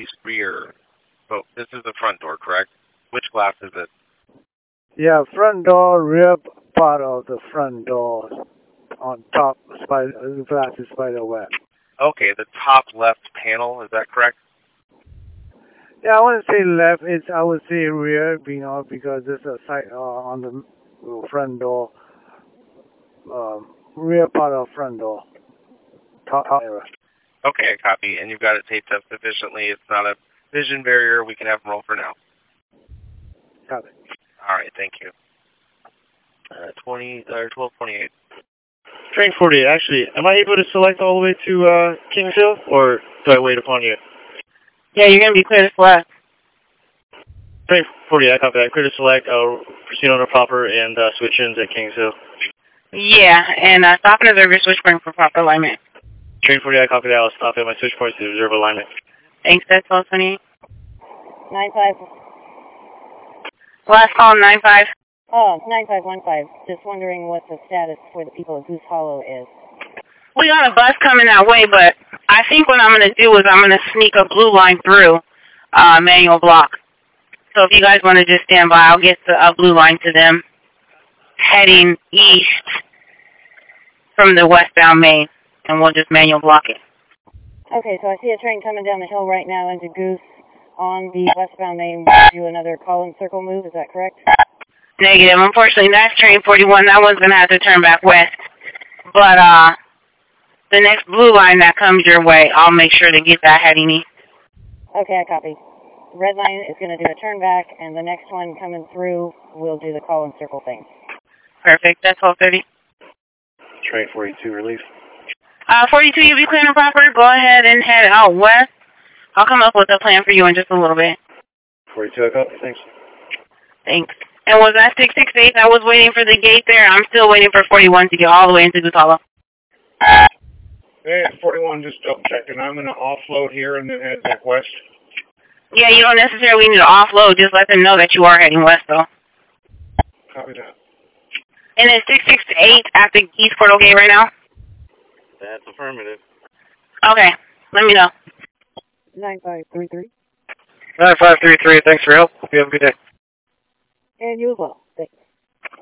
Charlie's rear. Oh, this is the front door, correct? Which glass is it? Yeah, front door, rear part of the front door. On top, glass is spider web. Okay, the top left panel, is that correct? Yeah, I wouldn't say left. I would say rear, because there's a side on the front door, rear part of front door, top area. Okay, I copy. And you've got it taped up sufficiently. It's not a vision barrier. We can have them roll for now. Copy. All right, thank you. 1228. Train 48, actually, am I able to select all the way to Kings Hill, or do I wait upon you? Yeah, you're going to be clear to select. Train 48, I copy that. Clear to select, proceed on a proper, and switch ins at Kings Hill. Yeah, and stop and observe your switch point for proper alignment. Train 48, I copy that. I'll stop at my switch point to observe alignment. Thanks, that's 1228. 95. Last call, 95. Oh, 9515. Just wondering what the status for the people of Goose Hollow is. We got a bus coming that way, but I think what I'm going to do is I'm going to sneak a blue line through manual block. So if you guys want to just stand by, I'll get a blue line to them heading east from the westbound main, and we'll just manual block it. Okay, so I see a train coming down the hill right now into Goose on the westbound main. We'll do another call-in circle move, is that correct? Negative. Unfortunately, that's train 41. That one's going to have to turn back west. But the next blue line that comes your way, I'll make sure to get that heading east. Okay, I copy. Red line is going to do a turn back, and the next one coming through will do the call-in circle thing. Perfect. That's 1230. Train 42, relief. 42, you'll be clear and proper. Go ahead and head out west. I'll come up with a plan for you in just a little bit. 42, I copy. Thanks. Thanks. And was that 668? I was waiting for the gate there. I'm still waiting for 41 to get all the way into Goose Hollow. Hey, 41, just double checking. I'm going to offload here and then head back west. Yeah, you don't necessarily need to offload. Just let them know that you are heading west, though. Copy that. And then 668 at the East Portal Gate right now? That's affirmative. Okay. Let me know. 9533. 9533, thanks for your help. Hope you have a good day. And you as well.